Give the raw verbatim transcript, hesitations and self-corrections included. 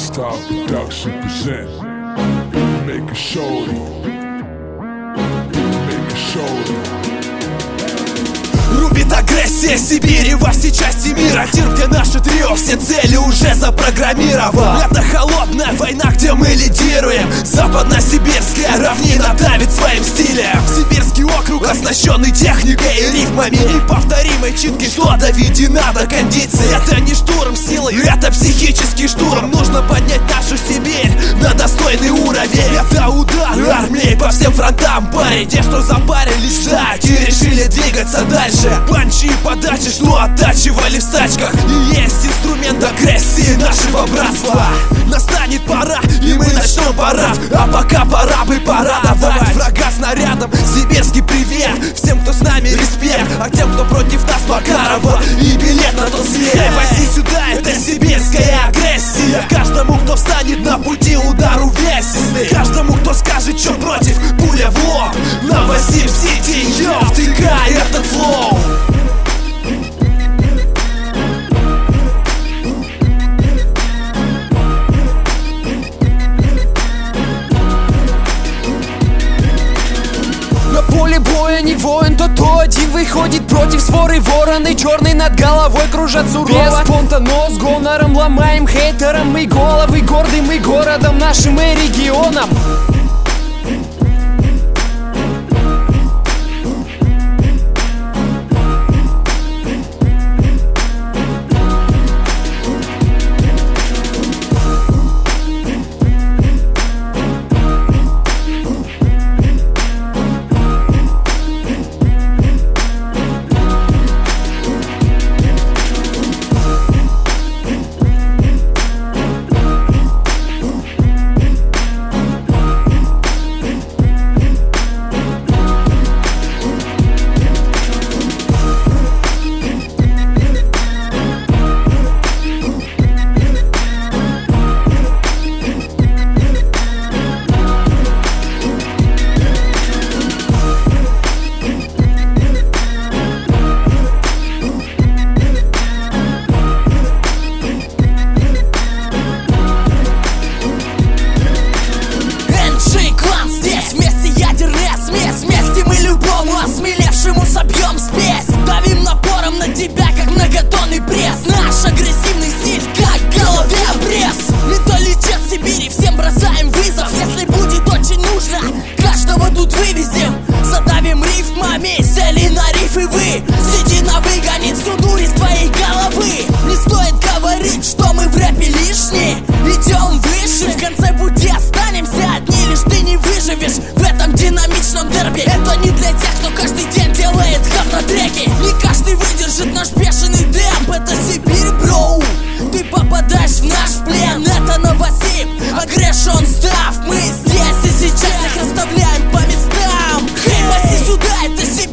Lifestyle Production present Make a Shorty Make a Shorty. Рубит агрессия Сибири во все части мира. Тир, где наше трио все цели уже запрограммировал. Это холодная война, где мы лидируем. Западно-сибирская равнина давит своим стилем. Сибирский округ, оснащенный техникой и рифмами неповторимой читки, что доведена до кондиции. Это не штурм силы, это психический штурм. Нужно поднять нашу Сибирь на достойный уровень. Это удар армии по всем фронтам, парень. Те, что запарились ждать и решили двигаться дальше. Панчи и подачи, что оттачивали в стачках, и есть инструмент агрессии нашего братства. Настанет пора, и мы начнем парад. А пока пора бы порадовать врага снарядом. Сибирский привет всем, кто с нами, респект. А тем, кто против нас, Макарова и билет на тот свет. Эй, возьми сюда, это сибирская агрессия. Каждому, кто встанет на пути, удар увесистый. Каждому, кто скажет, что против, пуля в лоб. Новосиб-Сити, йоу, втыкай этот флоу. На поле боя не воин, то то один выходит против своры. Вороны черный над головой кружат сурово. Без понта, но с гонором ломаем хейтерам мы головы. Гордым мы городом нашим и регионом. Собьем спесь, давим напором на тебя, как многотонный пресс. Наш агрессивный стиль, как голове обрез. Менталитет Сибири, всем бросаем вызов. Если будет очень нужно, каждого тут вывезем. Задавим рифмами, сели на рифы вы. Седина выгонит всю дурь из твоей головы. Не стоит говорить, что мы в рэпе лишние. Идем выше, в конце пути останемся одни. Лишь ты не выживешь в этом динамичном дерби. Это не для тех, кто каждый день делает хап на треке. Не каждый выдержит наш бешеный темп. Это Сибирь, броу. Ты попадаешь в наш плен. Это Новосиб, Aggression Stuff. Мы здесь и сейчас их расставляем по местам. Хей, паси сюда, это Сибирь.